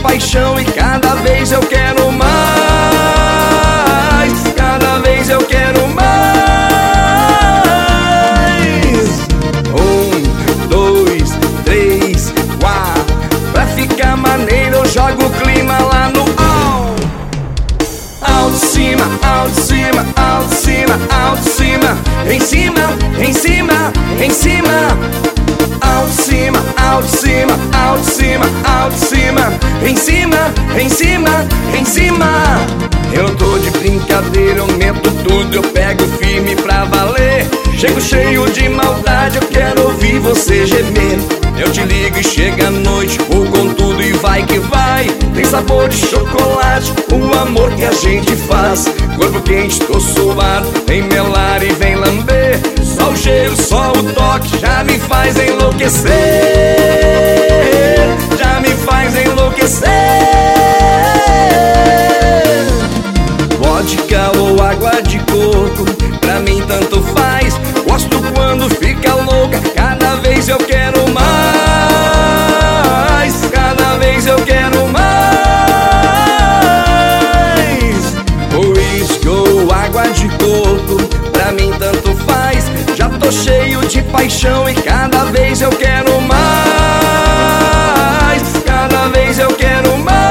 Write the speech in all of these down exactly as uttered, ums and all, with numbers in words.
paixão e cada vez eu quero mais. Cada vez eu quero mais. Um, dois, três, quatro. Pra ficar maneiro eu jogo o clima lá no alto. Alto, cima, alto, cima, alto, cima, alto, cima. Em cima, em cima, em cima. Alto, cima, alto, cima, alto, cima, alto, cima. Em cima, em cima, em cima. Eu não tô de brincadeira, eu meto tudo, eu pego firme pra valer. Chego cheio de maldade, eu quero ouvir você gemer. Eu te ligo e chega a noite, vou com tudo e vai que vai. Tem sabor de chocolate, o amor que a gente faz. Corpo quente, tô suado, vem melar e vem lamber. Só o cheiro, só o toque, já me faz enlouquecer. Já me faz enlouquecer. Vodka ou água de coco, pra mim tanto faz. Gosto quando fica louca, cada vez eu quero mais. Cada vez eu quero mais. Uísque ou água de coco, pra mim tanto faz. Já tô cheio de paixão e cada vez eu quero mais. Cada vez eu quero mais.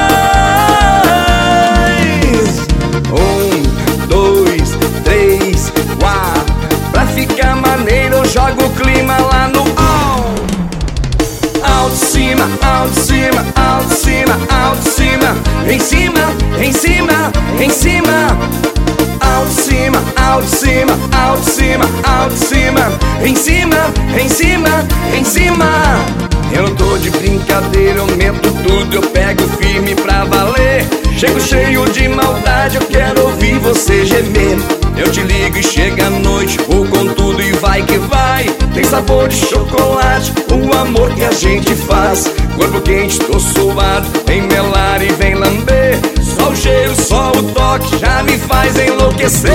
Um, dois, três, quatro. Pra ficar maneiro eu jogo o clima lá no alto. Alto, cima, alto, cima, alto, cima, alto, cima. Em cima, em cima, em cima. Alto, cima, alto, cima, alto, cima, alto, cima. Em cima, em cima, em cima. Eu não tô de brincadeira, eu meto tudo, eu pego firme pra valer. Chego cheio de maldade, eu quero ouvir você gemer. Eu te ligo e chega a noite, vou com tudo e vai que vai. Tem sabor de chocolate, o amor que a gente faz. Corpo quente, tô suado, vem melar e vem lamber. Só o cheiro, só o toque, já me faz enlouquecer.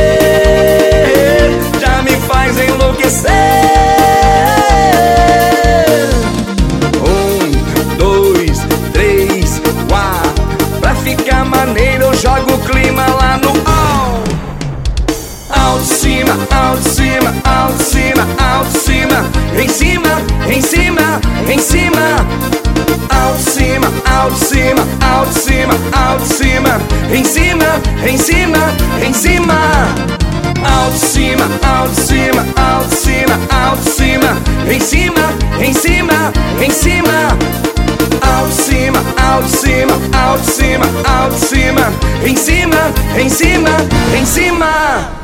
Já me faz enlouquecer. Um, dois, três, quatro. Pra ficar maneiro eu jogo o clima lá no alto. Alto, cima, alto, cima, alto, cima, alto, cima. Em cima, em cima, em cima. Alto, cima, alto, cima, alto, cima, alto, cima. Em cima, em cima, em cima. Alto, cima, alto, cima, alto, cima, alto, cima. Em cima, em cima, em cima. Alto, cima, alto, cima, alto, cima, alto, cima. Em cima, em cima, em cima.